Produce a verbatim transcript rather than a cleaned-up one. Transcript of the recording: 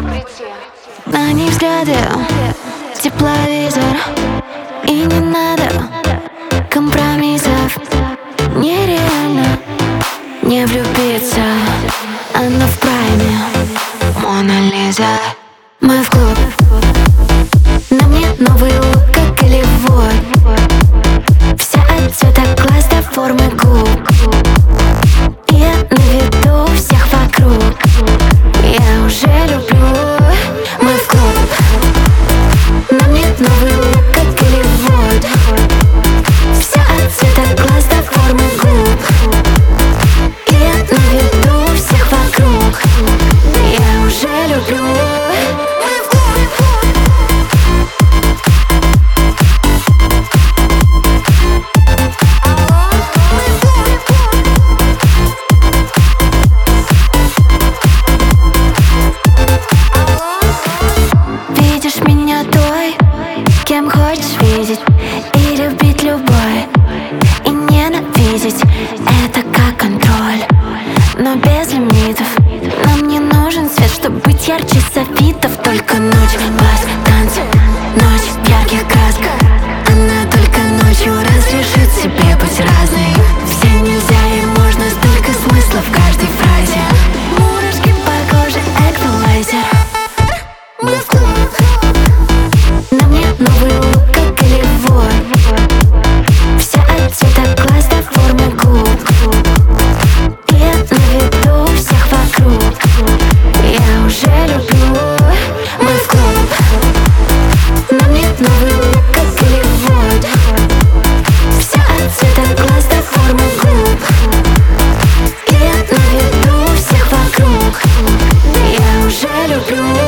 На них взгляды, тепловизор. И не надо компромиссов. Нереально не влюбиться. Она в прайме, Мона Лиза. Мы в клуб, на мне новый лук, как Голливуд. Вся от цвета глаз до формы губ. Я на виду у всех вокруг. Я уже люблю. Мы в клуб, на мне новый лук, как Голливуд. Вся от цвета глаз до формы губ. Я на виду у всех вокруг. Я уже люблю. Кем хочешь видеть и любить любой, и ненавидеть — это как контроль, но без лимитов. Нам не нужен свет, чтобы быть ярче софитов. Только ночь, бас, танцы, ночь в ярких красках. Она только ночью разрешит себе быть разной. Все нельзя и можно, столько смысла в каждой фразе. Мурашки по коже, эквалайзер. Мы в клуб, на мне новый лук, как Голливуд. Вся от цвета глаз до формы губ. Я на виду у всех вокруг. Я уже люблю. Мы в клуб, на мне новый лук, как Голливуд. Вся от цвета глаз до формы губ. Я на виду у всех вокруг. Я уже люблю.